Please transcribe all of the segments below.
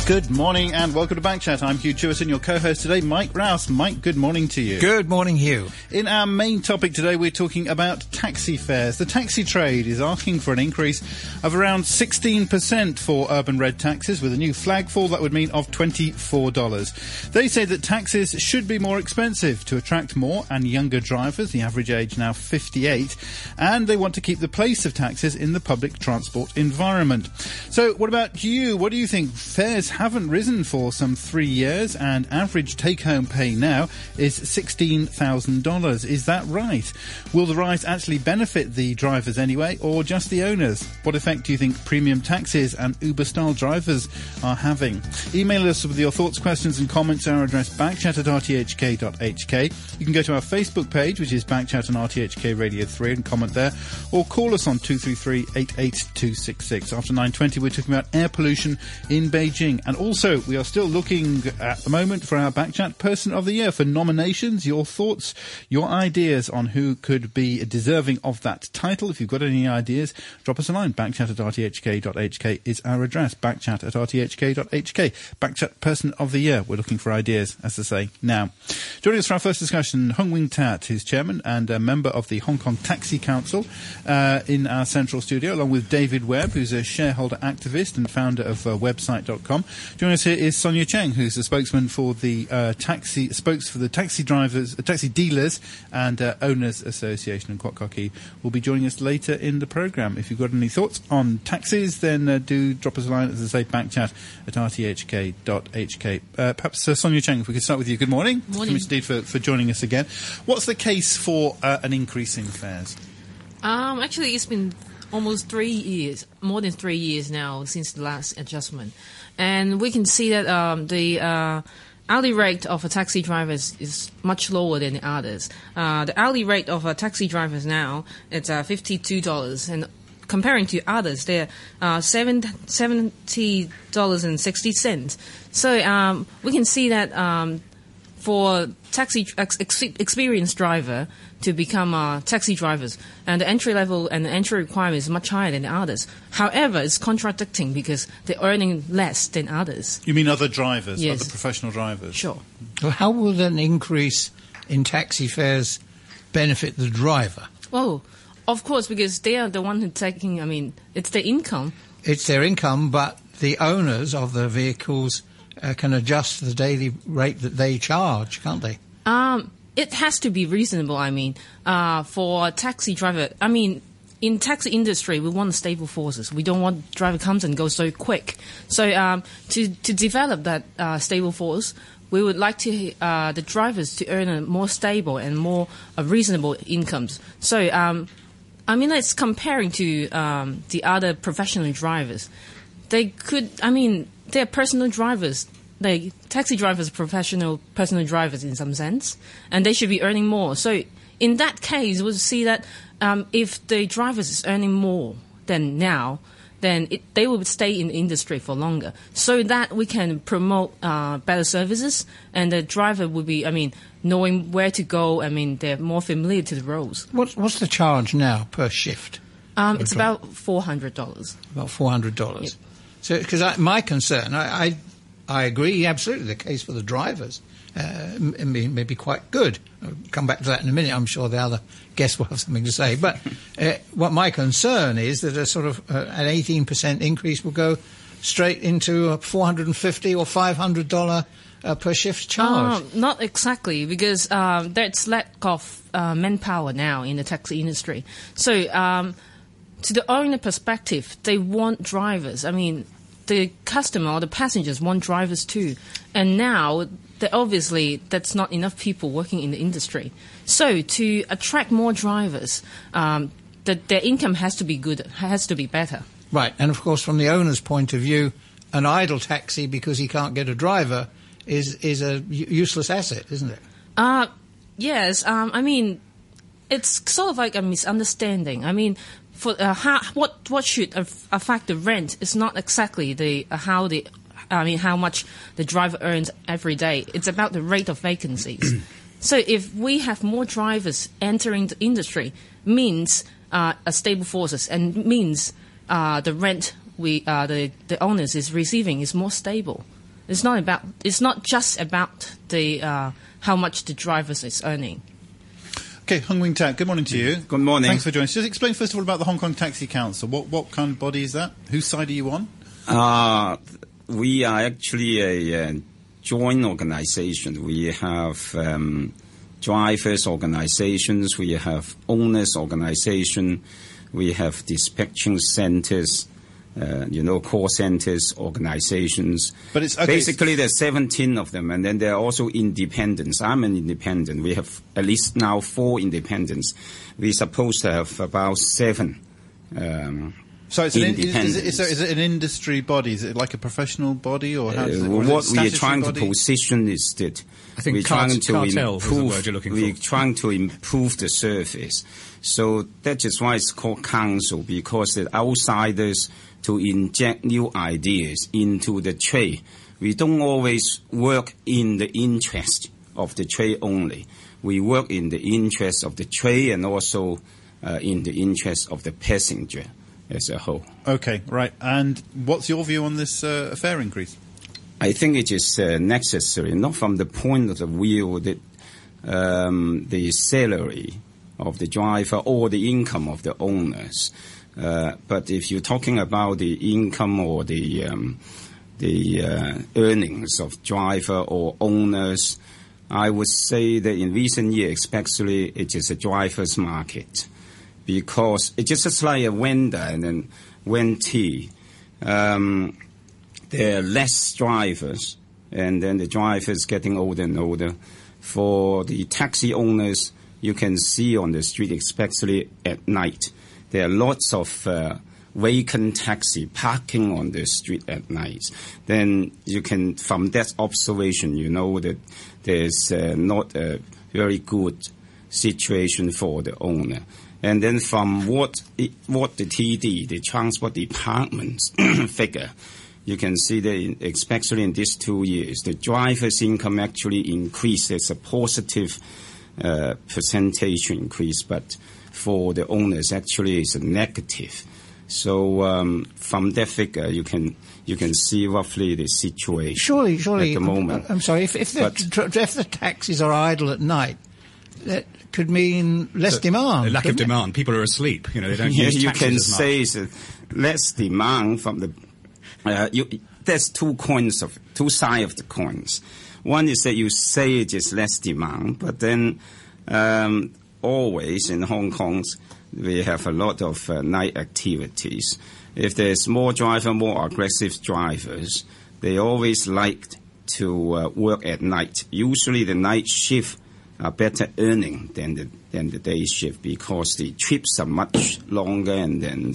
Good morning and welcome to Backchat. I'm Hugh Chewison, your co-host today, Mike Rouse. Mike, good morning to you. Good morning, Hugh. In our main topic today, we're talking about taxi fares. The taxi trade is asking for an increase of around 16% for urban red taxis, with a new flag fall that would mean of $24. They say that taxis should be more expensive to attract more and younger drivers, the average age now 58, and they want to keep the place of taxis in the public transport environment. So what about you? What do you think? Fares haven't risen for some 3 years, and average take-home pay now is $16,000. Is that right? Will the rise actually benefit the drivers anyway, or just the owners? What effect do you think premium taxis and Uber-style drivers are having? Email us with your thoughts, questions and comments. Our address, backchat@rthk.hk. You can go to our Facebook page, which is Backchat and RTHK Radio 3, and comment there, or call us on 233-88266. After 9:20, we're talking about air pollution in Beijing. And also, we are still looking at the moment for our Backchat Person of the Year for nominations. Your thoughts, your ideas on who could be deserving of that title. If you've got any ideas, drop us a line. Backchat@rthk.hk is our address. Backchat@rthk.hk. Backchat Person of the Year. We're looking for ideas, as to say, now. Joining us for our first discussion, Hung Wing Tat, who's chairman and a member of the Hong Kong Taxi Council, in our central studio, along with David Webb, who's a shareholder activist and founder of website.com. Joining us here is Sonia Cheng, who's the spokesman for the taxi drivers, taxi dealers and owners association in Kwok Kok Kee. Will be joining us later in the programme. If you've got any thoughts on taxis, then do drop us a line, as I say, backchat@rthk.hk. Perhaps Sonia Cheng, if we could start with you. Good morning. Morning. Thank you indeed for joining us again. What's the case for an increase in fares? Actually, it's been almost 3 years, more than 3 years now since the last adjustment. And we can see that the hourly rate of a taxi drivers is much lower than the others. The hourly rate of a taxi drivers now, it's $52. And comparing to others, they're $70.60. So we can see that for taxi experienced driver to become taxi drivers, and the entry level and the entry requirement is much higher than the others. However, it's contradicting because they're earning less than others. You mean other drivers, Yes. other professional drivers? Sure. Well, how will an increase in taxi fares benefit the driver? Well, of course, because they are the one who taking, it's their income. It's their income, but the owners of the vehicles can adjust the daily rate that they charge, can't they? It has to be reasonable, for a taxi driver. In taxi industry, we want stable forces. We don't want driver comes and goes so quick. So to develop that stable force, we would like to the drivers to earn a more stable and more reasonable incomes. So, it's comparing to the other professional drivers. They could, they're personal drivers. Taxi drivers are personal drivers in some sense, and they should be earning more. So in that case, we'll see that if the drivers is earning more than now, then they will stay in the industry for longer, so that we can promote better services, and the driver will be, knowing where to go. They're more familiar to the roads. What's the charge now per shift? It's about $400. About $400. Yep. So, because my concern, I agree, absolutely, the case for the drivers may be quite good. I'll come back to that in a minute. I'm sure the other guests will have something to say. But what my concern is that a sort of an 18% increase will go straight into a $450 or $500 per shift charge. Not exactly, because there's lack of manpower now in the taxi industry. So to the owner perspective, they want drivers. The customer or the passengers want drivers too. And now, obviously, that's not enough people working in the industry. So to attract more drivers, their income has to be good, has to be better. Right, and of course, from the owner's point of view, an idle taxi because he can't get a driver is a useless asset, isn't it? Yes, it's sort of like a misunderstanding. For what should affect the rent is not exactly how much the driver earns every day. It's about the rate of vacancies. So if we have more drivers entering the industry, means a stable forces, and means the rent the owners is receiving is more stable. It's not just about the how much the drivers is earning. Okay, Hung Wing Tak, good morning to you. Good morning. Thanks for joining us. Just explain first of all about the Hong Kong Taxi Council. What kind of body is that? Whose side are you on? We are actually a joint organization. We have drivers organizations, we have owners organization, we have dispatching centers, call centers, organizations. But it's okay. Basically, there's 17 of them, and then there are also independents. I'm an independent. We have at least now 4 independents. We're supposed to have about 7. So it's is it an industry body? Is it like a professional body, or how does it, what we are trying to position is that I think we're trying to cartels is the word you're looking for. We're trying to improve the service. So that is why it's called council, because the outsiders to inject new ideas into the trade. We don't always work in the interest of the trade only. We work in the interest of the trade and also in the interest of the passenger as a whole. Okay, right. And what's your view on this fare increase? I think it is necessary, not from the point of view that the salary of the driver or the income of the owners. But if you're talking about the income or the earnings of driver or owners, I would say that in recent years, especially, it is a driver's market. Because it's just like a vendor and then vendee. There are less drivers, and then the drivers getting older and older. For the taxi owners, you can see on the street, especially at night, there are lots of vacant taxi parking on the street at night. Then you can, from that observation, you know that there's not a very good situation for the owner. And then from what the TD, the Transport Department's figure, you can see that especially in these 2 years, the driver's income actually increased. It's a positive percentage increase, but for the owners actually it's a negative. So from that figure, you can see roughly the situation. Surely, at the moment. I'm sorry. If the taxis are idle at night, that could mean less demand. A lack of demand. People are asleep. They don't use you taxis can as much. say it's less demand from the. There's two sides of the coins. One is that you say it is less demand, but then always in Hong Kong we have a lot of night activities. If there's more aggressive drivers, they always like to work at night. Usually the night shift are better earning than the day shift because the trips are much longer, and then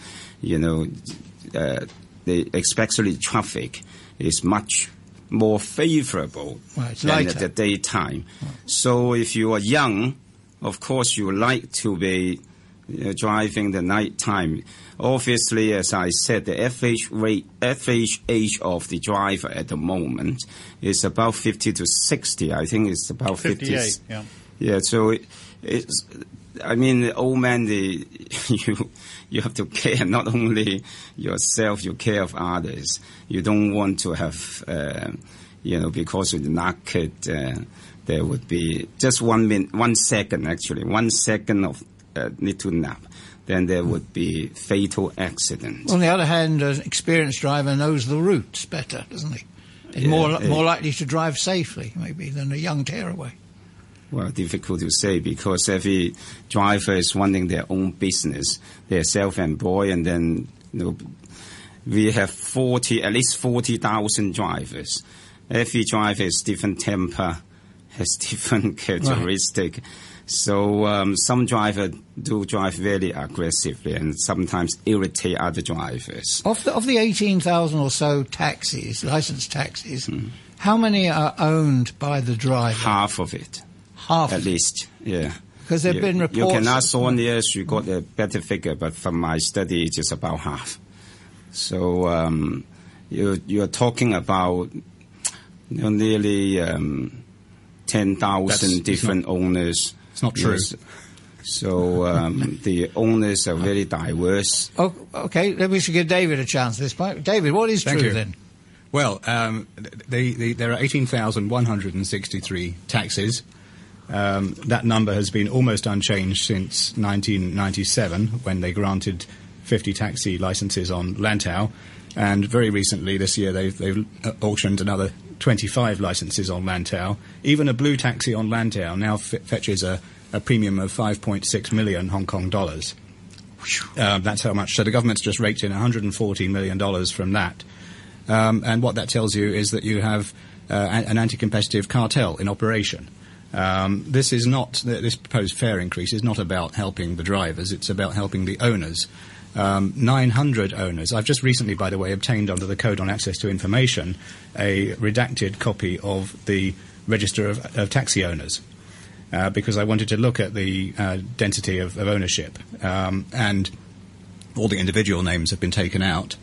especially traffic is much more favorable than at the daytime. Right. So if you are young, of course you like to be driving the night time. Obviously, as I said, the average age of the driver at the moment is about 50 to 60. I think it's about 58, yeah. Yeah, so it's, I mean, the old man, you have to care not only yourself, you care of others. You don't want to have, because of the market, there would be just 1 second of little nap. Then there would be fatal accident. On the other hand, an experienced driver knows the routes better, doesn't he? He's more likely to drive safely, maybe, than a young tearaway. Well, difficult to say because every driver is running their own business. They're self-employed, and then we have at least 40,000 drivers. Every driver has different temper, has different characteristic. Right. So some drivers do drive very aggressively and sometimes irritate other drivers. Of the 18,000 or so taxis, licensed taxis, how many are owned by the driver? Half of it. Half at least, yeah. Because there have been reports. You can ask someone else, you got a better figure, but from my study, it's just about half. So you're talking about nearly 10,000 different owners. It's not true. Yes. So the owners are very diverse. Oh, okay, then we should give David a chance at this point. David, what is true then? Well, there are 18,163 taxis. That number has been almost unchanged since 1997, when they granted 50 taxi licenses on Lantau. And very recently, this year, they've auctioned another 25 licenses on Lantau. Even a blue taxi on Lantau now fetches a premium of 5.6 million Hong Kong dollars. That's how much. So the government's just raked in $140 million from that. And what that tells you is that you have an anti-competitive cartel in operation. This proposed fare increase is not about helping the drivers, it's about helping the owners. 900 owners. I've just recently, by the way, obtained under the Code on Access to Information a redacted copy of the Register of Taxi Owners, because I wanted to look at the density of ownership, and all the individual names have been taken out,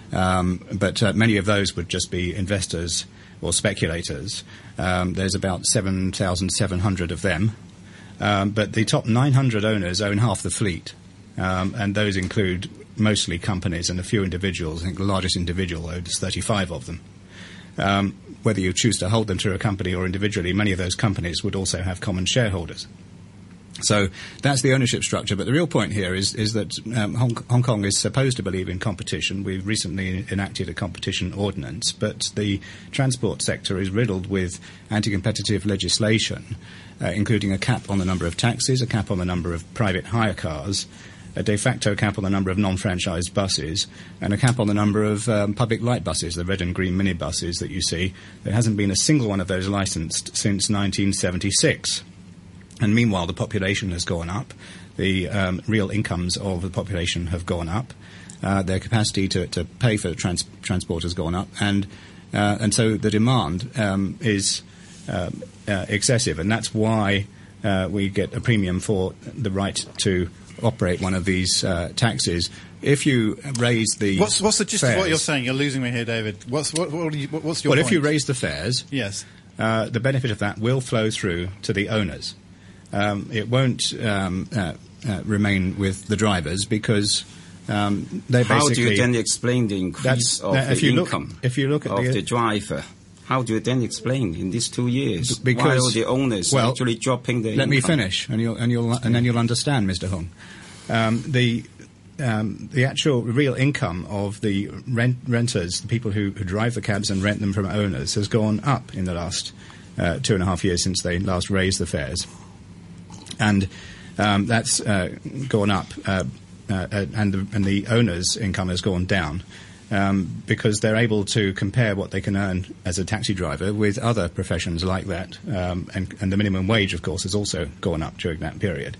but many of those would just be investors or speculators. There's about 7,700 of them, but the top 900 owners own half the fleet. And those include mostly companies and a few individuals. I think the largest individual owns 35 of them. Whether you choose to hold them through a company or individually, many of those companies would also have common shareholders. So that's the ownership structure. But the real point here is that Hong Kong is supposed to believe in competition. We've recently enacted a competition ordinance, but the transport sector is riddled with anti-competitive legislation, including a cap on the number of taxis, a cap on the number of private hire cars, a de facto cap on the number of non-franchised buses, and a cap on the number of public light buses, the red and green minibuses that you see. There hasn't been a single one of those licensed since 1976. And meanwhile, the population has gone up. The real incomes of the population have gone up. Their capacity to pay for transport has gone up. And so the demand is excessive. And that's why we get a premium for the right to operate one of these taxis. If you raise the what's the gist fares, of what you're saying? You're losing me here, David. What's your well, point? if you raise the fares, yes, the benefit of that will flow through to the owners. It won't remain with the drivers because they basically. How do you then explain the increase of the income if you look at of the driver? How do you then explain in these 2 years? Because, why are the owners actually dropping their income? Let me finish, and then you'll understand, Mr. Hung. The actual real income of the renters, the people who drive the cabs and rent them from owners, has gone up in the last 2.5 years since they last raised the fares, and that's gone up, and the owners' income has gone down. Because they're able to compare what they can earn as a taxi driver with other professions like that, and the minimum wage, of course, has also gone up during that period.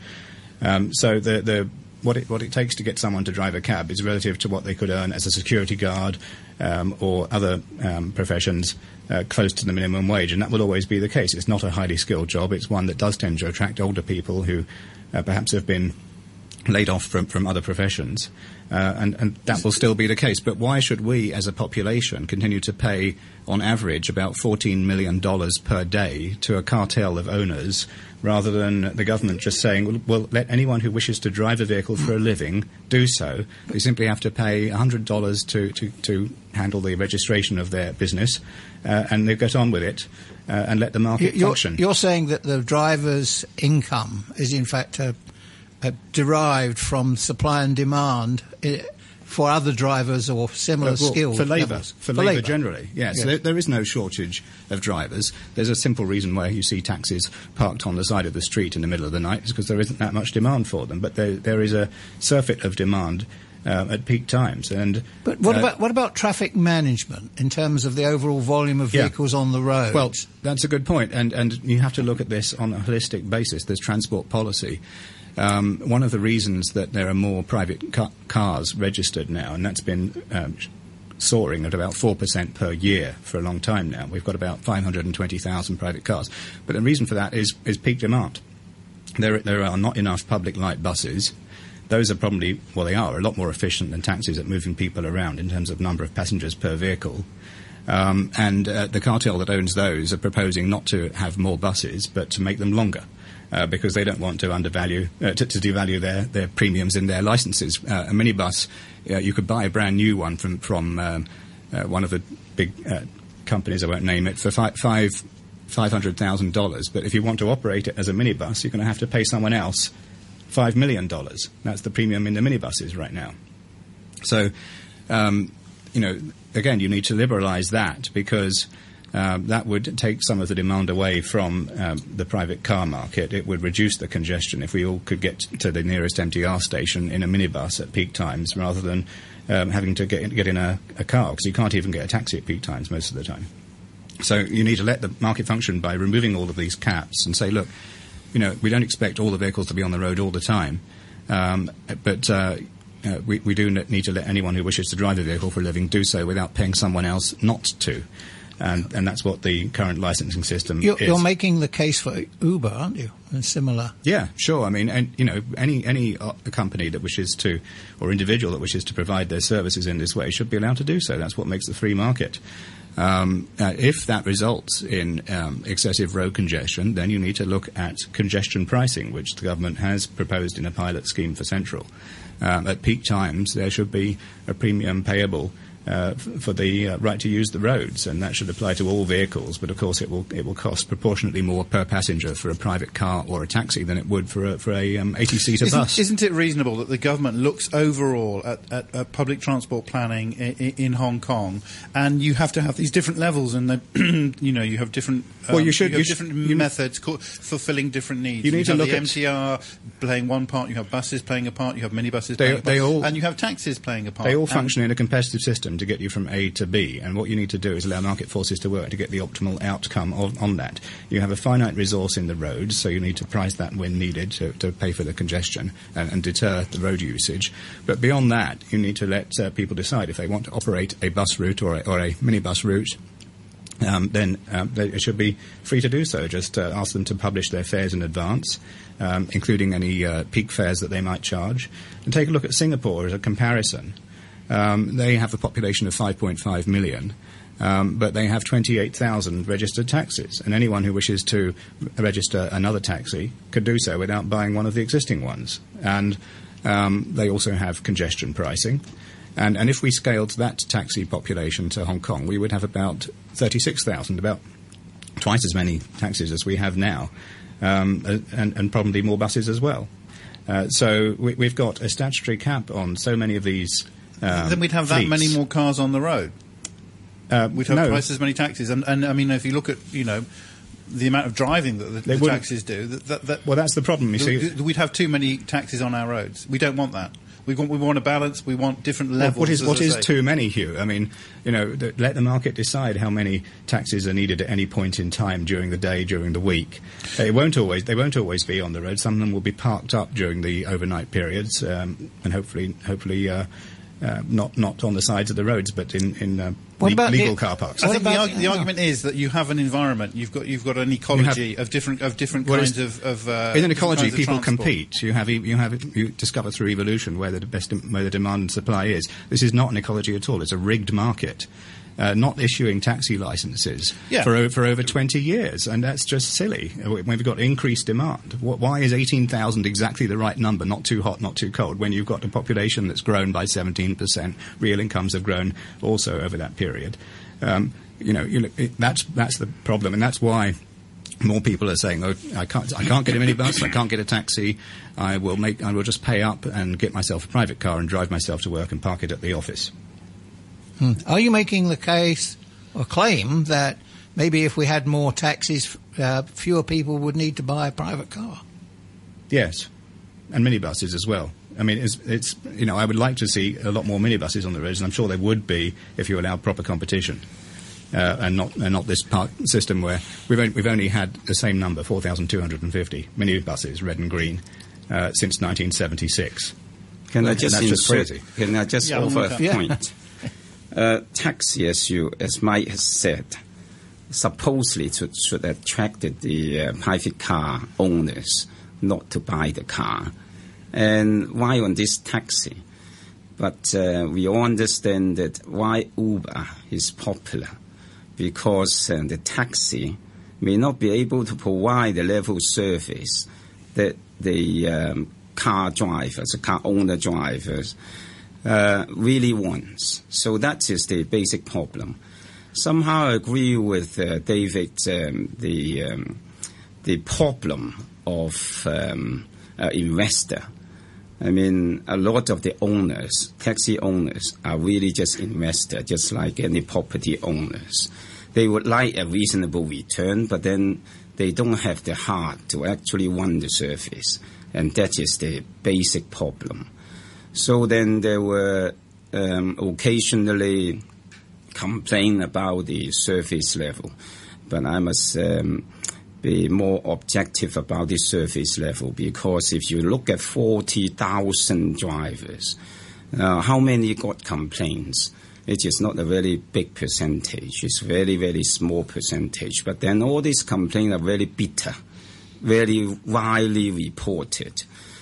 So what it takes to get someone to drive a cab is relative to what they could earn as a security guard or other professions close to the minimum wage, and that will always be the case. It's not a highly skilled job. It's one that does tend to attract older people who perhaps have been laid off from other professions, and that will still be the case. But why should we, as a population, continue to pay, on average, about $14 million per day to a cartel of owners, rather than the government just saying, well, let anyone who wishes to drive a vehicle for a living do so. They simply have to pay $100 to handle the registration of their business, and they get on with it, and let the market function. You're saying that the driver's income is, in fact, derived from supply and demand for other drivers or similar skills. For labour generally, yes. Yes. There is no shortage of drivers. There's a simple reason why you see taxis parked on the side of the street in the middle of the night, is because there isn't that much demand for them. But there is a surfeit of demand at peak times. But what about traffic management in terms of the overall volume of vehicles on the road? Well, that's a good point, and you have to look at this on a holistic basis. There's transport policy. One of the reasons that there are more private cars registered now, and that's been soaring at about 4% per year for a long time now. We've got about 520,000 private cars. But the reason for that is peak demand. There are not enough public light buses. Those are probably, well, they are a lot more efficient than taxis at moving people around in terms of number of passengers per vehicle. And the cartel that owns those are proposing not to have more buses, but to make them longer. Because they don't want to undervalue, to devalue their premiums in their licenses. A minibus, you could buy a brand new one from one of the big companies, I won't name it, for $500,000. But if you want to operate it as a minibus, you're going to have to pay someone else $5 million. That's the premium in the minibuses right now. So, again, you need to liberalise that, because that would take some of the demand away from the private car market. It would reduce the congestion if we all could get to the nearest MTR station in a minibus at peak times, rather than having to get in a car, because you can't even get a taxi at peak times most of the time. So you need to let the market function by removing all of these caps and say, look, we don't expect all the vehicles to be on the road all the time, but we do need to let anyone who wishes to drive a vehicle for a living do so without paying someone else not to. And that's what the current licensing system is. You're making the case for Uber, aren't you? And similar. Yeah, sure. I mean, any company that wishes to, or individual that wishes to provide their services in this way, should be allowed to do so. That's what makes the free market. If that results in excessive road congestion, then you need to look at congestion pricing, which the government has proposed in a pilot scheme for Central. At peak times, there should be a premium payable for the right to use the roads, and that should apply to all vehicles. But of course, it will cost proportionately more per passenger for a private car or a taxi than it would for a 80-seater bus. Isn't it reasonable that the government looks overall at public transport planning in Hong Kong, and you have to have these different levels, and you have different different methods fulfilling different needs. You need to look the at MTR playing one part, you have buses playing a part, you have minibuses playing a part, and you have taxis playing a part. They all function in a competitive system to get you from A to B, and what you need to do is allow market forces to work to get the optimal outcome on that. You have a finite resource in the roads, so you need to price that when needed to pay for the congestion and deter the road usage. But beyond that, you need to let people decide if they want to operate a bus route or a minibus route. Then they should be free to do so. Just ask them to publish their fares in advance, including any peak fares that they might charge. And take a look at Singapore as a comparison. They have a population of 5.5 million, but they have 28,000 registered taxis, and anyone who wishes to register another taxi could do so without buying one of the existing ones. And they also have congestion pricing. And if we scaled that taxi population to Hong Kong, we would have about 36,000, about twice as many taxis as we have now, and probably more buses as well. So we've got a statutory cap on so many of these then we'd have fleets. that many more cars on the road. We'd have no. twice as many taxis. And I mean, if you look at, the amount of driving that the taxis do... Well, that's the problem, you see. We'd have too many taxis on our roads. We don't want that. We want a balance. We want different levels. What is too many, Hugh? I mean, let the market decide how many taxis are needed at any point in time during the day, during the week. They won't always be on the road. Some of them will be parked up during the overnight periods, and hopefully not on the sides of the roads, but in legal car parks. I think the argument is that you have an environment. You've got an ecology of different kinds of. In an ecology, people compete. You discover through evolution where the demand and supply is. This is not an ecology at all. It's a rigged market. Not issuing taxi licenses for over 20 years, and that's just silly. We've got increased demand. Why is 18,000 exactly the right number, not too hot, not too cold, when you've got a population that's grown by 17%, real incomes have grown also over that period? That's the problem, and that's why more people are saying, "Oh, I can't get a minibus, I can't get a taxi. I will just pay up and get myself a private car and drive myself to work and park it at the office." Are you making the case or claim that maybe if we had more taxis, fewer people would need to buy a private car? Yes, and minibuses as well. I mean, it's I would like to see a lot more minibuses on the roads, and I'm sure there would be if you allowed proper competition, and not this system where we've only had the same number, 4,250 minibuses, red and green, since 1976. Can I just crazy. Can I just offer a point? Taxi, as Mike has said, supposedly should attract the private car owners not to buy the car. And why on this taxi? But we all understand that why Uber is popular, because the taxi may not be able to provide the level of service that the car owner drivers really wants. So that is the basic problem. Somehow I agree with David, the problem of investor. I mean, a lot of the owners, taxi owners, are really just investors, just like any property owners. They would like a reasonable return, but then they don't have the heart to actually run the service. And that is the basic problem. So then there were occasionally complain about the service level. But I must be more objective about the service level, because if you look at 40,000 drivers, how many got complaints? It is not a very big percentage. It's very, very small percentage. But then all these complaints are very bitter, very widely reported.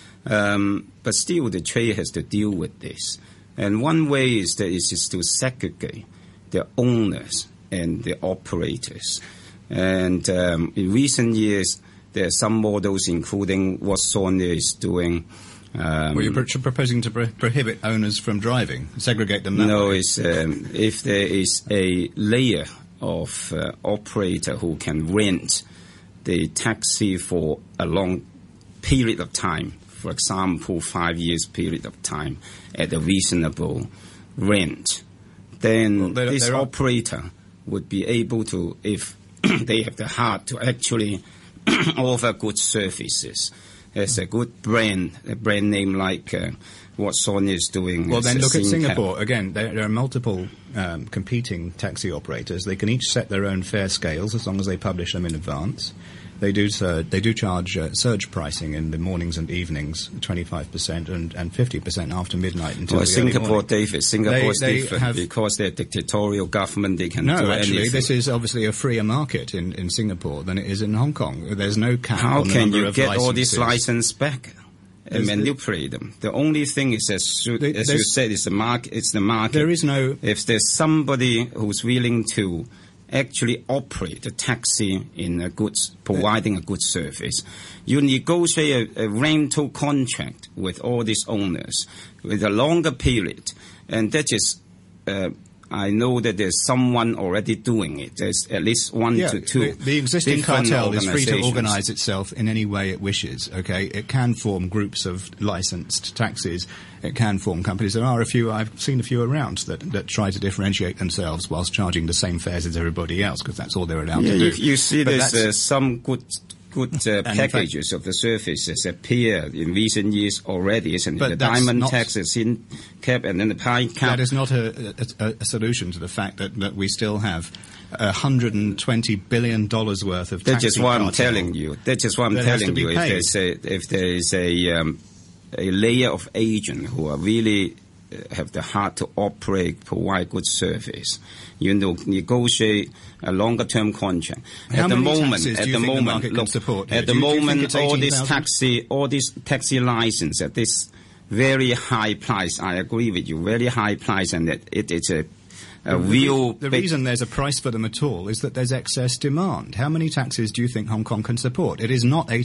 But still, the trade has to deal with this. And one way is that it is to segregate the owners and the operators. And in recent years, there are some models, including what Sonia is doing. Well, you're proposing to prohibit owners from driving, segregate them that No, way. it's, if there is a layer of operator who can rent the taxi for a long period of time, for example, 5 years period of time, at a reasonable rent, then this operator would be able to, if they have the heart to actually offer good services. There's a good brand, a brand name like what Sonia is doing. Well, then look at Singapore. Again, there are multiple competing taxi operators. They can each set their own fare scales as long as they publish them in advance. They do charge surge pricing in the mornings and evenings, 25% and 50% after midnight until the early Singapore, morning. David, Singapore is They different have, because they're dictatorial government. They can no, do actually, anything. this is obviously a freer market in Singapore than it is in Hong Kong. There's no cap How on the can number you of get licenses. all these licenses back and manipulate them? The only thing is, as you said, is the market. It's the market. There is no. If there's somebody who's willing to actually operate a taxi in a providing a good service, you negotiate a rental contract with all these owners with a longer period, and that is. I know that there's someone already doing it. There's at least one to two. The existing different cartel is free to organizations. organise itself in any way it wishes, okay? It can form groups of licensed taxis. It can form companies. There are a few, I've seen a few around that try to differentiate themselves whilst charging the same fares as everybody else, because that's all they're allowed to do. You see But there's some good packages of the services appear in recent years already, isn't it? But The that's diamond not- tax, the sin cap, and then the pine cap. That is not a solution to the fact that we still have $120 billion worth of taxi That's just what I'm cartel telling you. That's just what I'm that has to telling be you. paid. If there is a layer of agents who are really have the heart to operate, provide good service, you know, negotiate a longer-term contract. How At the many moment, taxis at do you the think the moment, market can look, support here? at the Do you think moment, it's all 18,000? these taxi license at this very high price. I agree with you, very high price, and that it's a real. The big- reason there's a price for them at all is that there's excess demand. How many taxis do you think Hong Kong can support? It is not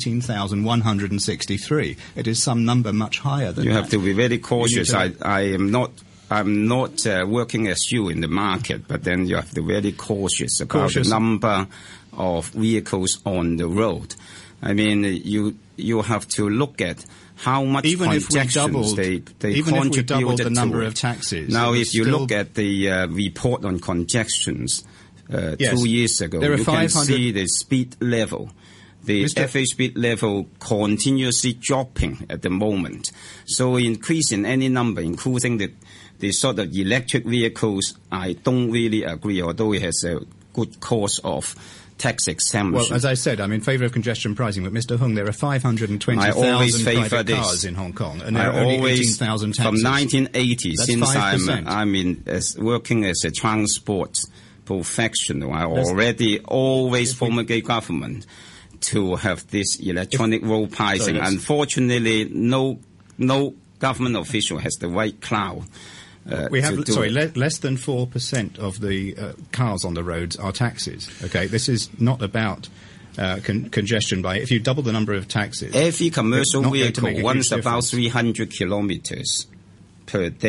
18,163. It is some number much higher than You that. have to be very cautious. You need I'm not working as you in the market, but then you have to be very cautious about Cautious. the number of vehicles on the road. I mean, you have to look at how much Even if we congestions doubled, they even if we contributed doubled the to number it. of taxis, Now, it would if you still- look at the report on congestions Yes. 2 years ago, There are you can 500 see the speed level. The Mr. FH speed level continuously dropping at the moment. So increasing any number, including the sort of electric vehicles, I don't really agree, although it has a good cause of tax exemption. Well, as I said, I'm in favour of congestion pricing, but Mr. Hung, there are I 520,000 always favour private this. cars in Hong Kong, and there I are only always, 18,000 from taxis. 1980, That's since 5%. working as a transport professional, I already always promulgate government to have this electronic road pricing. Sorry, Unfortunately, no government official has the right clout. We have, to do it. less than 4% of the cars on the roads are taxis. Okay, this is not about congestion by. If you double the number of taxis, Every commercial it's not going to make a vehicle huge runs about difference. 300 kilometers per day.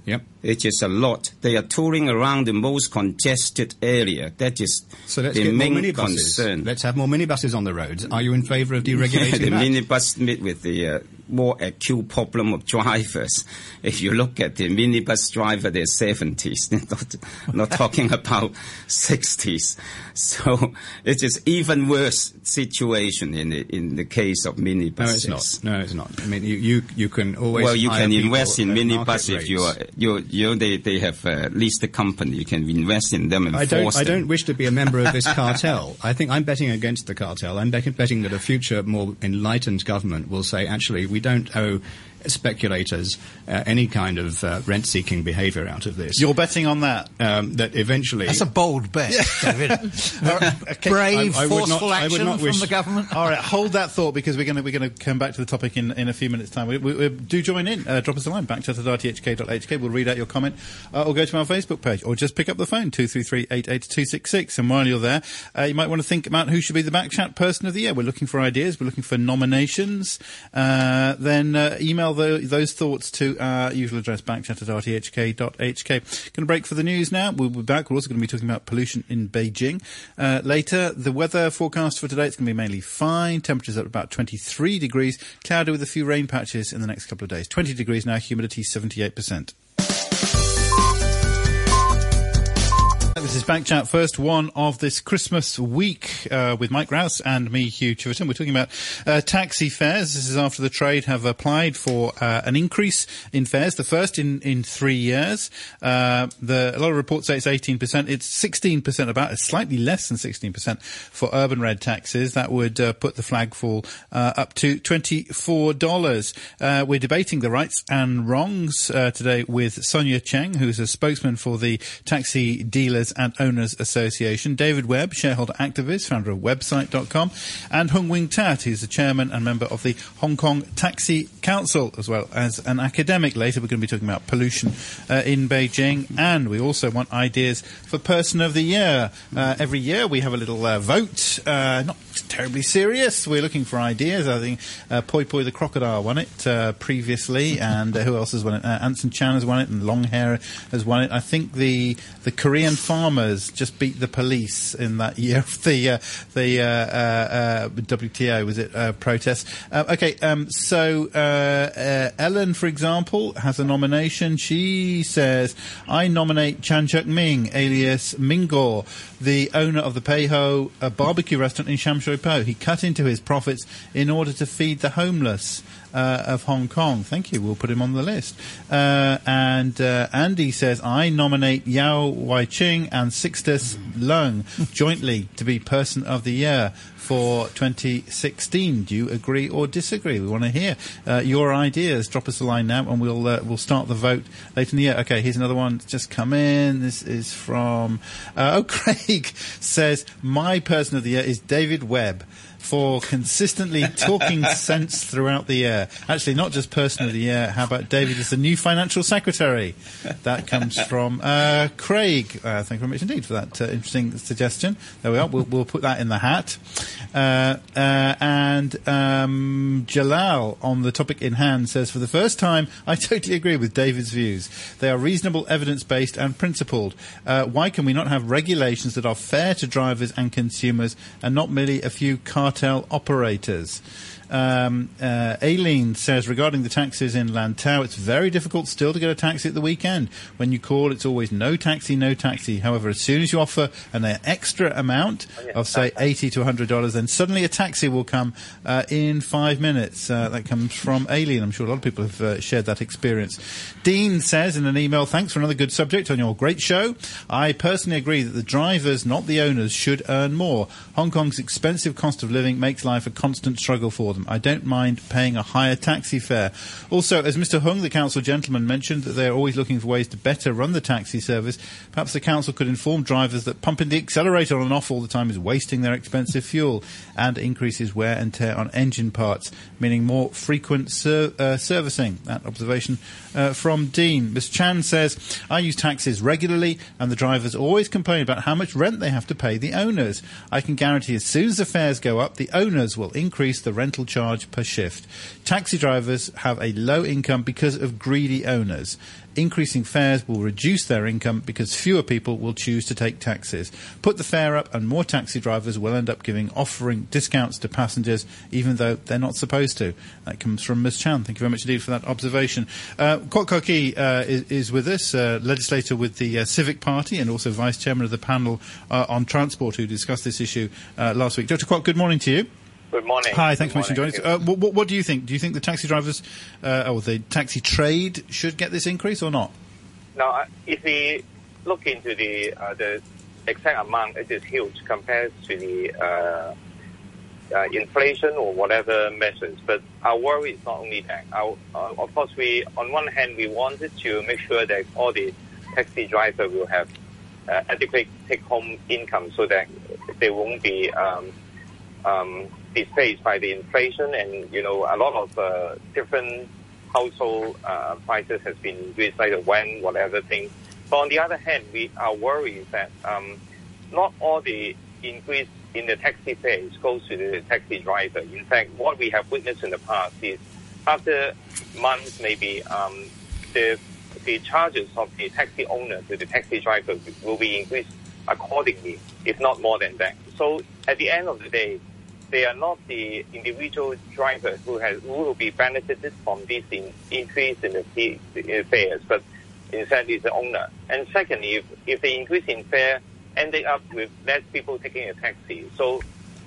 Yep. It is a lot. They are touring around the most congested area. That is So let's the get more main minibuses. concern. Let's have more minibuses on the roads. Are you in favour of deregulating The that? minibus meet with the more acute problem of drivers. If you look at the minibus driver, they're 70s, not talking about 60s. So it is even worse situation in the case of minibuses. No, it's not. I mean, you can always. Well, you hire can people invest in at minibus market if they have leased a company. You can invest in them and I force them. don't wish to be a member of this cartel. I think I'm betting against the cartel. I'm betting that a future, more enlightened government will say, actually, we don't owe speculators any kind of rent-seeking behaviour out of this. You're betting on that? That eventually... That's a bold bet, David. Okay. Brave, I would forceful not action wish- from the government. All right, hold that thought because we're going to come back to the topic in a few minutes' time. We do join in. Drop us a line, backchat@rthk.hk. We'll read out your comment or go to our Facebook page or just pick up the phone, 233-88266. And while you're there, you might want to think about who should be the Backchat Person of the Year. We're looking for ideas. We're looking for nominations. Then email those thoughts to our usual address, backchat@rthk.hk. Going to break for the news now. We'll be back. We're also going to be talking about pollution in Beijing. Later, the weather forecast for today, it's going to be mainly fine. Temperatures at about 23 degrees. Cloudy with a few rain patches in the next couple of days. 20 degrees now, humidity 78%. This is Backchat, first one of this Christmas week with Mike Rouse and me, Hugh Chiverton. We're talking about taxi fares. This is after the trade have applied for an increase in fares, the first in 3 years. A lot of reports say it's 18%. It's 16% about. It's slightly less than 16% for urban red taxis. That would put the flagfall up to $24. We're debating the rights and wrongs today with Sonia Cheng, who's a spokesman for the Taxi Dealers and Owners Association, David Webb, shareholder activist, founder of website.com, and Hung Wing Tat, who's the chairman and member of the Hong Kong Taxi Council, as well as an academic. Later we're going to be talking about pollution in Beijing, and we also want ideas for Person of the Year. Every year we have a little vote, not terribly serious. We're looking for ideas. I think Poi Poi the Crocodile won it previously, and who else has won it? Anson Chan has won it, and Longhair has won it. I think the Korean farmers just beat the police in that year of the WTO, was it, protest. So Ellen, for example, has a nomination. She says, I nominate Chan Chuk Ming, alias Mingor, the owner of the Pei Ho barbecue restaurant in Sham Shui Po. He cut into his profits in order to feed the homeless of Hong Kong. Thank you. We'll put him on the list. And Andy says, I nominate Yao Wai-ching and Sixtus Leung jointly to be Person of the Year for 2016. Do you agree or disagree? We want to hear your ideas. Drop us a line now, and we'll start the vote later in the year. Okay, here's another one that's just come in. This is from Craig says, my Person of the Year is David Webb for consistently talking sense throughout the year. Actually, not just Person of the Year. How about David as the new financial secretary? That comes from Craig. Thank you very much indeed for that interesting suggestion. There we are. We'll put that in the hat. And Jalal, on the topic in hand, says, for the first time, I totally agree with David's views. They are reasonable, evidence-based and principled. Why can we not have regulations that are fair to drivers and consumers and not merely a few cartel operators? Aileen says, regarding the taxis in Lantau, it's very difficult still to get a taxi at the weekend. When you call, it's always no taxi, no taxi. However, as soon as you offer an extra amount of, say, $80 to $100, then suddenly a taxi will come in 5 minutes. That comes from Aileen. I'm sure a lot of people have shared that experience. Dean says in an email, thanks for another good subject on your great show. I personally agree that the drivers, not the owners, should earn more. Hong Kong's expensive cost of living makes life a constant struggle for them. I don't mind paying a higher taxi fare. Also, as Mr. Hung, the council gentleman, mentioned that they are always looking for ways to better run the taxi service, perhaps the council could inform drivers that pumping the accelerator on and off all the time is wasting their expensive fuel and increases wear and tear on engine parts, meaning more frequent servicing. That observation from Dean. Ms. Chan says, I use taxis regularly and the drivers always complain about how much rent they have to pay the owners. I can guarantee as soon as the fares go up, the owners will increase the rental charge per shift. Taxi drivers have a low income because of greedy owners. Increasing fares will reduce their income because fewer people will choose to take taxis. Put the fare up and more taxi drivers will end up offering discounts to passengers even though they're not supposed to. That comes from Ms. Chan. Thank you very much indeed for that observation. Kwok Ko Ki is with us, legislator with the Civic Party and also vice chairman of the panel on transport who discussed this issue last week. Dr. Kwok, good morning to you. Good morning. Hi, thanks so much for joining us. What do you think? Do you think the taxi drivers or the taxi trade should get this increase or not? Now, if we look into the exact amount, it is huge compared to the inflation or whatever measures. But our worry is not only that. Of course, on one hand, we wanted to make sure that all the taxi drivers will have adequate take-home income so that they won't be displaced by the inflation, and a lot of different household prices has been increased, like the rent, whatever thing. But on the other hand, our worry is that not all the increase in the taxi fares goes to the taxi driver. In fact, what we have witnessed in the past is after months, maybe the charges of the taxi owner to the taxi driver will be increased accordingly, if not more than that. So at the end of the day, they are not the individual drivers who will be benefited from this increase in the fares, but instead it's the owner. And secondly, if the increase in fare ended up with less people taking a taxi, so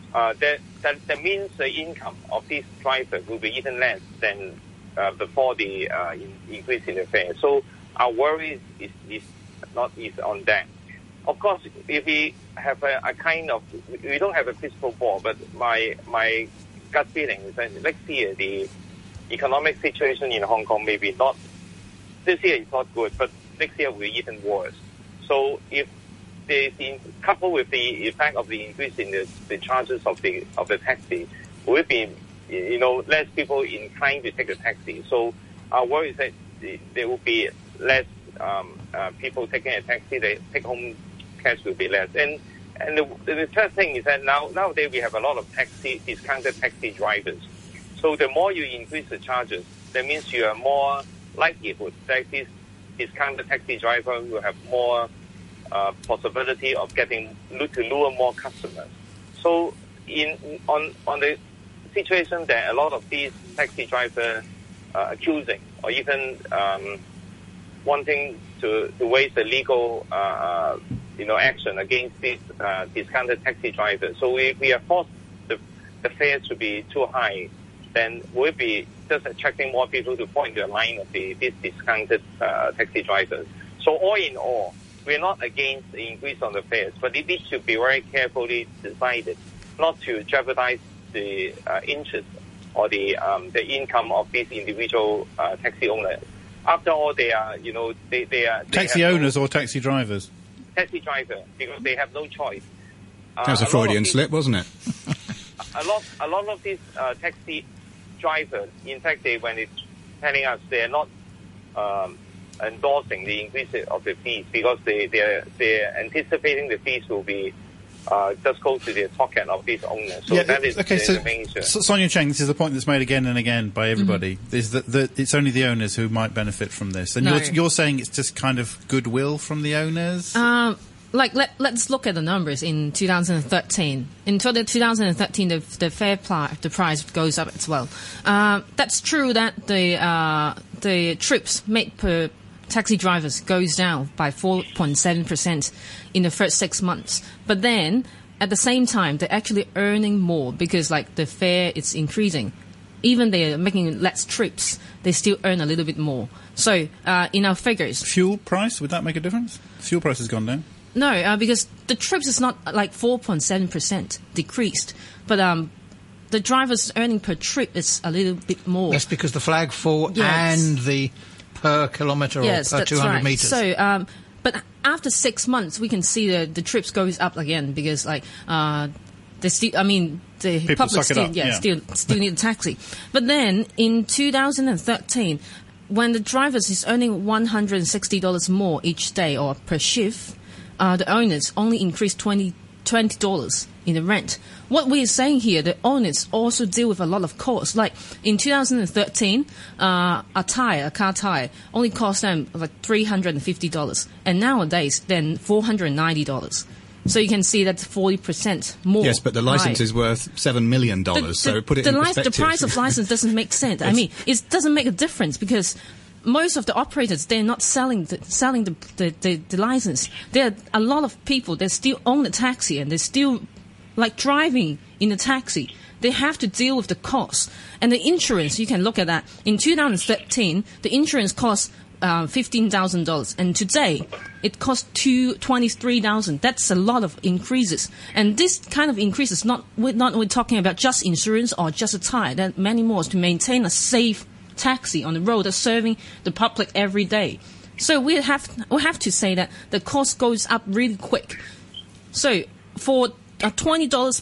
that means the income of these drivers will be even less than before the increase in the fare. So our worry is on that. Of course, if we have a kind of, we don't have a crystal ball, but my gut feeling is that next year the economic situation in Hong Kong maybe not, this year is not good, but next year will be even worse. So if coupled with the effect of the increase in the charges of the taxi, will be less people inclined to take a taxi. So our worry is that there will be less people taking a taxi. The take home cash will be less. And the third thing is that nowadays we have a lot of discounted taxi drivers. So the more you increase the charges, that means you are more likelihood that this discounted taxi driver will have more possibility of to lure more customers. So on the situation that a lot of these taxi drivers accusing or even wanting to raise the legal action against these discounted taxi drivers. So we are forced the fares to be too high, then we'll be just attracting more people to fall into the line of these discounted taxi drivers. So all in all, we're not against the increase on the fares, but it needs to be very carefully decided not to jeopardize the interest or the income of these individual taxi owners. After all, they are taxi owners or taxi drivers. Taxi driver, because they have no choice. That was a Freudian slip, wasn't it? a lot of these taxi drivers, in fact, when they're telling us they are not endorsing the increase of the fees because they're anticipating the fees will be just go to the pocket of these owners. So that is the main issue. So Sonia Cheng, this is the point that's made again and again by everybody, is that it's only the owners who might benefit from this. And you're saying it's just kind of goodwill from the owners? Let's look at the numbers in 2013. In 2013, the fare the price goes up as well. That's true that the trips made per taxi drivers goes down by 4.7% in the first 6 months. But then, at the same time, they're actually earning more because, the fare is increasing. Even they're making less trips, they still earn a little bit more. So, in our figures... Fuel price, would that make a difference? Fuel price has gone down. No, because the trips is not 4.7% decreased. But the driver's earning per trip is a little bit more. That's because the flag fall and the per kilometre or per 200 metres. So, but after 6 months, we can see the trips goes up again because the people public still need a taxi. But then in 2013, when the drivers is earning $160 more each day or per shift, the owners only increased 22% $20 in the rent. What we're saying here, the owners also deal with a lot of costs. Like in 2013, a car tire, only cost them like $350, and nowadays then $490. So you can see that's 40% more. Yes, but the license is worth $7 million. So put it in perspective. The price of license doesn't make sense. I mean, it doesn't make a difference because most of the operators, they're not selling the license. There are a lot of people that still own a taxi and they're still like driving in a taxi. They have to deal with the cost. And the insurance, you can look at that. In 2013, the insurance cost $15,000, and today it costs $23,000. That's a lot of increases. And this kind of increase is we're talking about just insurance or just a tire. There are many more to maintain a safe taxi on the road that's serving the public every day. So we have to say that the cost goes up really quick. So for a $20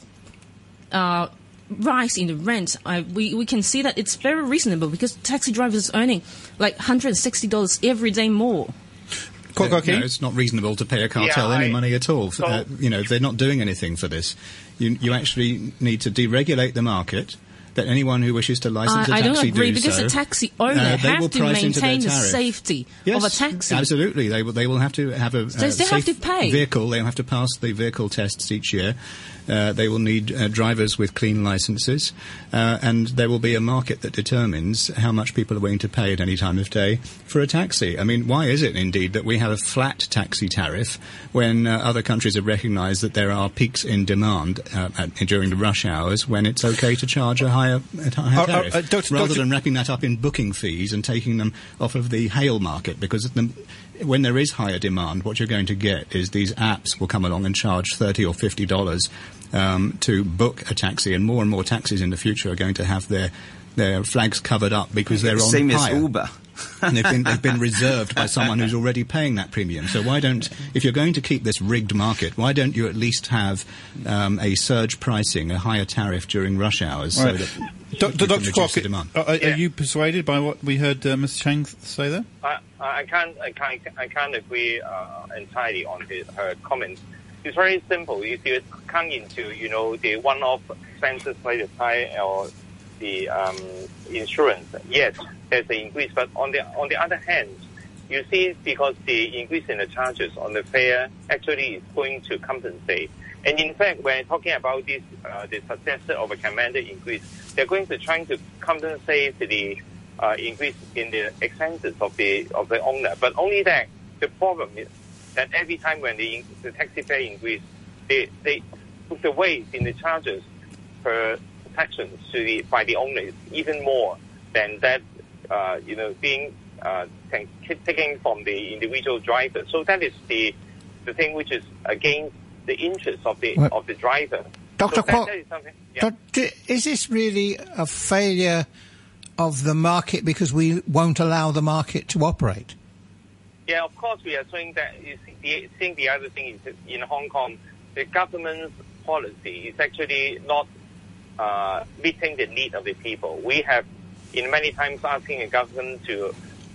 rise in the rent, we can see that it's very reasonable because taxi drivers are earning like $160 every day more. No, it's not reasonable to pay a cartel any money at all. They're not doing anything for this. You actually need to deregulate the market. That anyone who wishes to license a taxi I don't agree do because so. a taxi owner have to maintain the safety of a taxi. Absolutely, they will have to have a safe have to pay. vehicle. They'll have to pass the vehicle tests each year. They will need drivers with clean licenses, and there will be a market that determines how much people are willing to pay at any time of day for a taxi. I mean, why is it indeed that we have a flat taxi tariff when other countries have recognised that there are peaks in demand during the rush hours when it's okay to charge a higher tariff, rather than wrapping that up in booking fees and taking them off of the hail market? Because when there is higher demand, what you're going to get is these apps will come along and charge $30 or $50 to book a taxi, and more taxis in the future are going to have their flags covered up because they're on same hire. as Uber. And they've been reserved by someone who's already paying that premium. So if you're going to keep this rigged market, why don't you at least have a surge pricing, a higher tariff during rush hours, so that Dr. Kwok, the demand? Are you persuaded by what we heard Mr. Chang say there? I can't agree entirely on her comments. It's very simple. If you come into the one-off expenses like the tire or the insurance, yes, there's an increase. But on the other hand, you see, because the increase in the charges on the fare actually is going to compensate. And in fact, when talking about this, the successor of a recommended increase, they're going to try to compensate the increase in the expenses of the owner. But only that, the problem is that every time when the taxi fare increase, the weight in the charges per section by the owner is even more than that, being taken from the individual driver. So that is the thing which is against the interest of the driver. Dr. Kwok, yeah. is this really a failure of the market because we won't allow the market to operate? Yeah, of course we are saying that. Seeing the other thing is that in Hong Kong, the government's policy is actually not meeting the need of the people. We have, in many times, asking the government to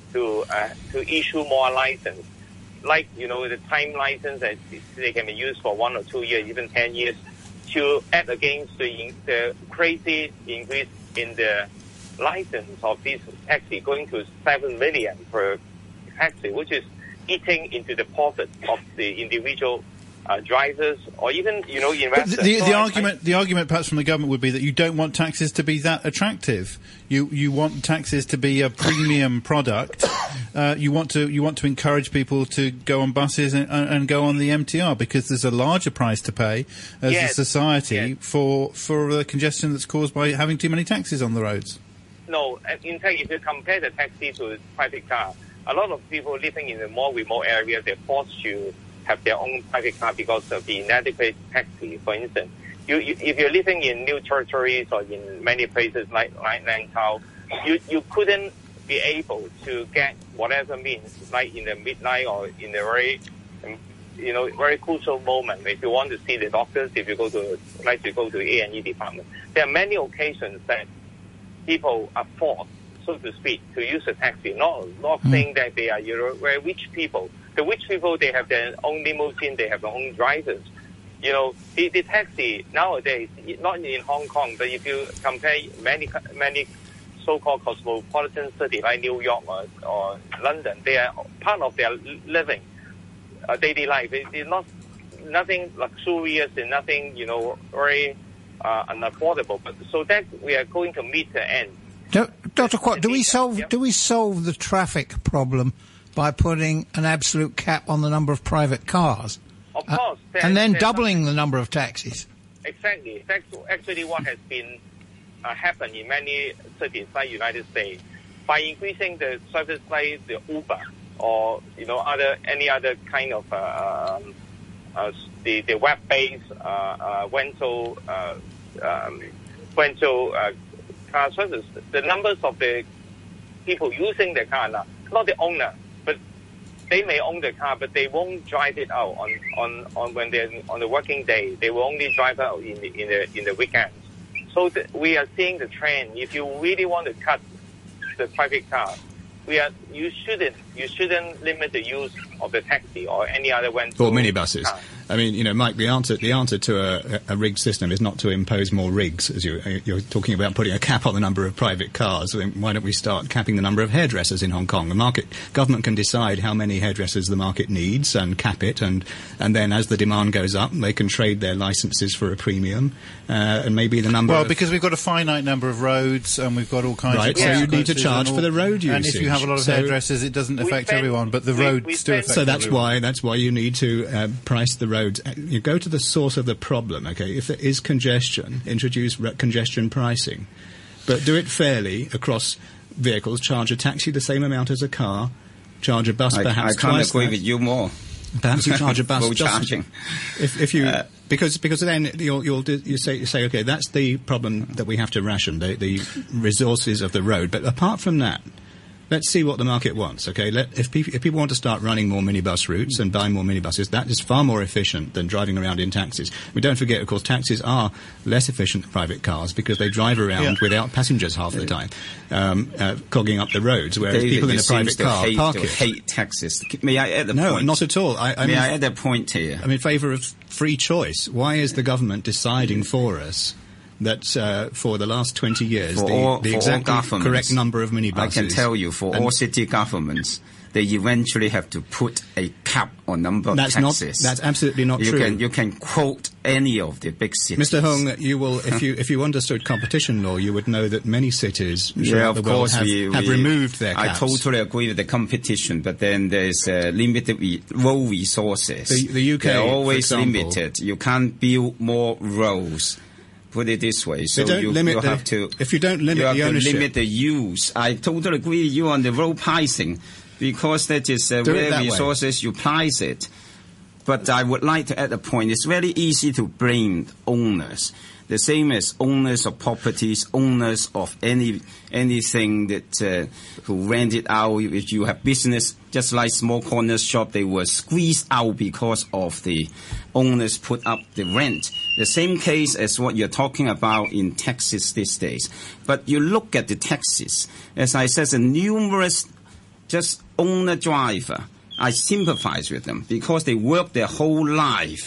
issue more license, like the time license that they can be used for 1 or 2 years, even 10 years, to add against the crazy increase in the license of this taxi going to 7 million per taxi, which is eating into the profit of the individual drivers or even investors. But the argument perhaps from the government would be that you don't want taxis to be that attractive. You want taxis to be a premium product. You want to encourage people to go on buses and go on the MTR because there's a larger price to pay as a society for the congestion that's caused by having too many taxis on the roads. No, in fact, if you compare the taxi to the private car, a lot of people living in the more remote areas, they're forced to have their own private car because of the inadequate taxi. For instance, if you're living in new territories or in many places like Lantau, you couldn't be able to get whatever means, like in the midnight or in the very crucial moment. If you want to see the doctors, if you go to the A&E department, there are many occasions that people are forced, so to speak, to use a taxi. Not saying that they are very rich people. The rich people, they have their own limousine, they have their own drivers. You know, the taxi nowadays, not in Hong Kong, but if you compare many so-called cosmopolitan cities like New York or London, they are part of their living, daily life. It's not nothing luxurious and nothing, you know, very unaffordable. But so that we are going to meet the end. Dr. Kwok, do we solve the traffic problem by putting an absolute cap on the number of private cars? Of course. And then doubling the number of taxis? Exactly. That's actually what has been happened in many cities like United States. By increasing the service like the Uber or, you know, any other kind of the web-based rental car service, the numbers of the people using the car now, not the owner, but they may own the car, but they won't drive it out on when they're on the working day. They will only drive out in the weekends. So we are seeing the trend. If you really want to cut the private car, you shouldn't limit the use of the taxi or any other rental or minibuses. car. I mean, you know, Mike, the answer to a rigged system is not to impose more rigs, as you're talking about putting a cap on the number of private cars. I mean, why don't we start capping the number of hairdressers in Hong Kong? The government can decide how many hairdressers the market needs and cap it, and then as the demand goes up, they can trade their licenses for a premium, and maybe the number. Well, because we've got a finite number of roads and we've got all kinds of. Right, so you need to charge for the road usage. And if you have a lot of hairdressers, it doesn't affect everyone, but the roads do affect everyone. So that's why you need to price the roads. You go to the source of the problem, okay? If there is congestion, introduce congestion pricing. But do it fairly across vehicles. Charge a taxi the same amount as a car. Charge a bus perhaps twice. I can't agree with you more. Perhaps you charge a bus just charging. If you because then you say okay, that's the problem that we have to ration, the resources of the road. But apart from that, let's see what the market wants, okay? If people want to start running more minibus routes and buying more minibuses, that is far more efficient than driving around in taxis. We don't forget, of course, taxis are less efficient than private cars because they drive around without passengers half the time, clogging up the roads, whereas people in a private car park it. Hate taxis. May I add a point? No, not at all. May I add a point here? I'm in favour of free choice. Why is the government deciding for us that for the last 20 years, the exact correct number of minibuses? I can tell you, for all city governments, they eventually have to put a cap on number of taxis. That's absolutely not true. You can quote any of the big cities. Mr. Hung, you will, if you understood competition law, you would know that many cities throughout the world have removed their caps. I totally agree with the competition, but then there's limited road resources. The UK, they're always for example, limited. You can't build more roads. Put it this way, so you have to. If you don't limit the ownership, limit the use. I totally agree with you on the road pricing, because that is where resources you price it. But I would like to add a point. It's very easy to blame owners, the same as owners of properties, owners of anything that who rent it out. If you have business, just like small corner shop, they were squeezed out because of the owners put up the rent. The same case as what you're talking about in taxis these days. But you look at the taxis, as I said, the numerous just owner-driver. I sympathize with them because they work their whole life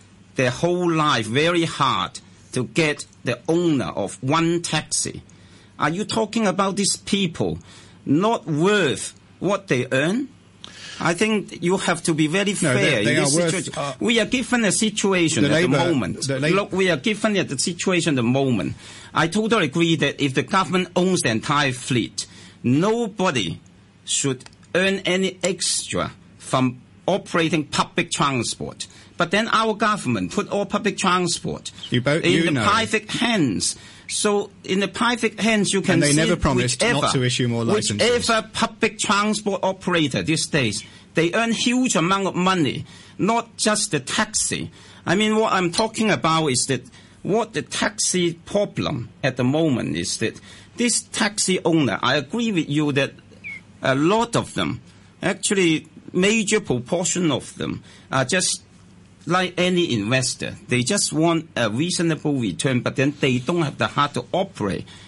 very hard to get the owner of one taxi. Are you talking about these people not worth what they earn? I think you have to be very fair. We are given a situation at the moment. Look, we are given at the situation at the moment. I totally agree that if the government owns the entire fleet, nobody should earn any extra from operating public transport. But then our government put all public transport in the private hands. So in the private hands, you can and they see never promised not to issue more licenses. Whichever public transport operator these days, they earn huge amount of money, not just the taxi. I mean, what I'm talking about is that what the taxi problem at the moment is that this taxi owner, I agree with you that a lot of them, actually major proportion of them, are just like any investor. They just want a reasonable return, but then they don't have the heart to operate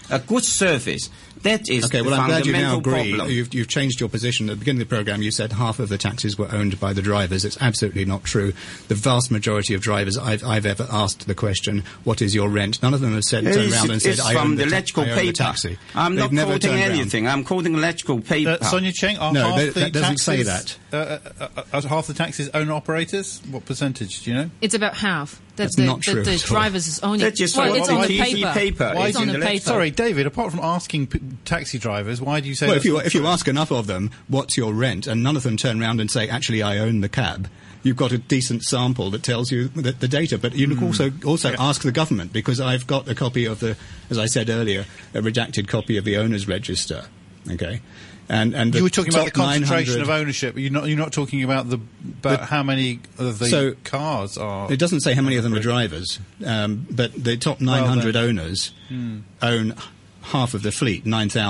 a good service. That is okay, the well, I'm glad you now fundamental agree. problem. You've changed your position. At the beginning of the programme, you said half of the taxis were owned by the drivers. It's absolutely not true. The vast majority of drivers I've ever asked the question, what is your rent? None of them have turned around and said, I own the taxi. I'm not quoting anything. I'm quoting electrical paper. Sonia Cheng, are no, half that doesn't say that. Are half the taxis owner-operators? What percentage, do you know? It's about half. That's not true The at all. drivers is owning. That's just well, what it's on the TV paper. Why it's on the paper. Sorry, David, apart from asking taxi drivers, why do you say Well, that's if you ask enough of them, what's your rent, and none of them turn around and say, actually, I own the cab, you've got a decent sample that tells you the data. But you can also ask the government, because I've got a copy of as I said earlier, a redacted copy of the owner's register. Okay. And you were talking about the concentration 900 of ownership. You're not talking about how many of the cars are. It doesn't say how many of them are drivers, but the top 900 owners own half of the fleet,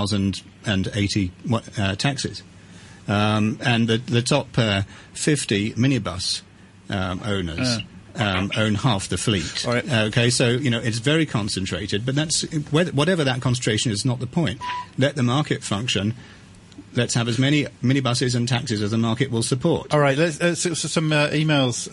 9,080 taxis, and the top 50 minibus owners. Own half the fleet. All right. Okay, so it's very concentrated, but whatever that concentration is not the point. Let the market function. Let's have as many minibuses and taxis as the market will support. All right, let's some emails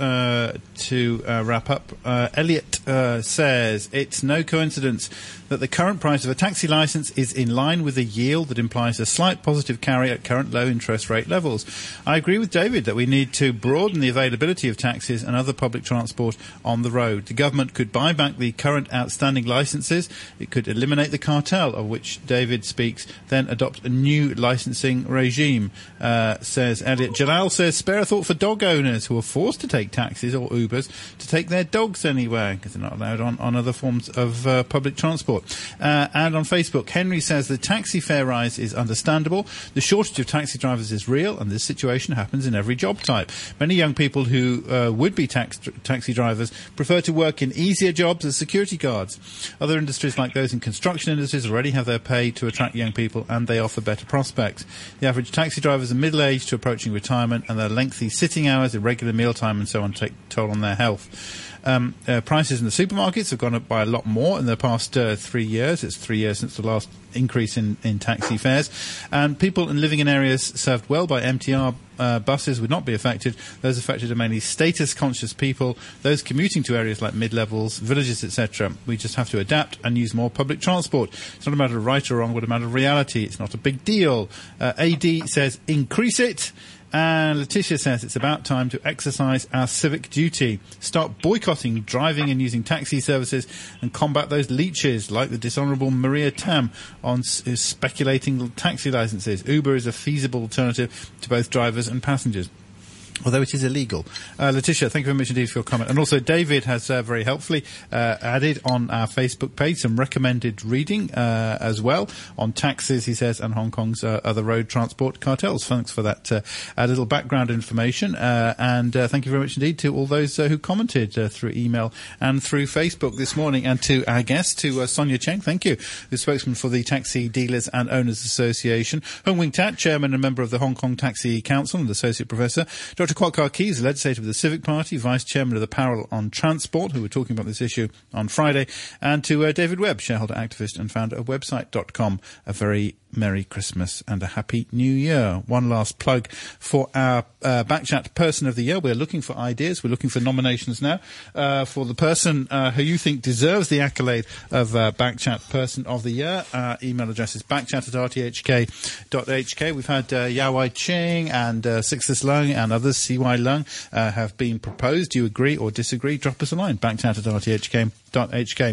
to wrap up. Elliot says, it's no coincidence that the current price of a taxi licence is in line with a yield that implies a slight positive carry at current low interest rate levels. I agree with David that we need to broaden the availability of taxis and other public transport on the road. The government could buy back the current outstanding licences. It could eliminate the cartel of which David speaks, then adopt a new licensing regime, says Elliot. Jalal says, spare a thought for dog owners who are forced to take taxis or Ubers to take their dogs anywhere because they're not allowed on other forms of public transport. And on Facebook, Henry says the taxi fare rise is understandable. The shortage of taxi drivers is real, and this situation happens in every job type. Many young people who would be taxi drivers prefer to work in easier jobs as security guards. Other industries like those in construction industries already have their pay to attract young people, and they offer better prospects. The average taxi drivers are middle-aged to approaching retirement, and their lengthy sitting hours, irregular mealtime and so on take a toll on their health. Prices in the supermarkets have gone up by a lot more in the past 3 years. It's 3 years since the last increase in taxi fares. And people living in areas served well by MTR buses would not be affected. Those affected are mainly status-conscious people, those commuting to areas like mid-levels, villages, etc. We just have to adapt and use more public transport. It's not a matter of right or wrong, but a matter of reality. It's not a big deal. AD says, increase it. And Letitia says it's about time to exercise our civic duty. Start boycotting driving and using taxi services and combat those leeches like the dishonourable Maria Tam on speculating taxi licences. Uber is a feasible alternative to both drivers and passengers, although it is illegal. Letitia, thank you very much indeed for your comment. And also David has very helpfully added on our Facebook page some recommended reading as well on taxis, he says, and Hong Kong's other road transport cartels. Thanks for that little background information. And thank you very much indeed to all those who commented through email and through Facebook this morning. And to our guest, to Sonia Cheng, thank you, the spokesman for the Taxi Dealers and Owners Association. Hung Wing Tat, chairman and member of the Hong Kong Taxi Council and associate professor. Dr. Kwok Kar Keys, legislator of the Civic Party, vice chairman of the Panel on Transport, who were talking about this issue on Friday, and to David Webb, shareholder activist and founder of website.com. A very Merry Christmas and a Happy New Year. One last plug for our Backchat Person of the Year. We're looking for ideas. We're looking for nominations now for the person who you think deserves the accolade of Backchat Person of the Year. Our email address is backchat@rthk.hk. We've had Yao Wai Ching and Sixtus Leung and others, CY Leung, have been proposed. Do you agree or disagree? Drop us a line, backchat@rthk.hk.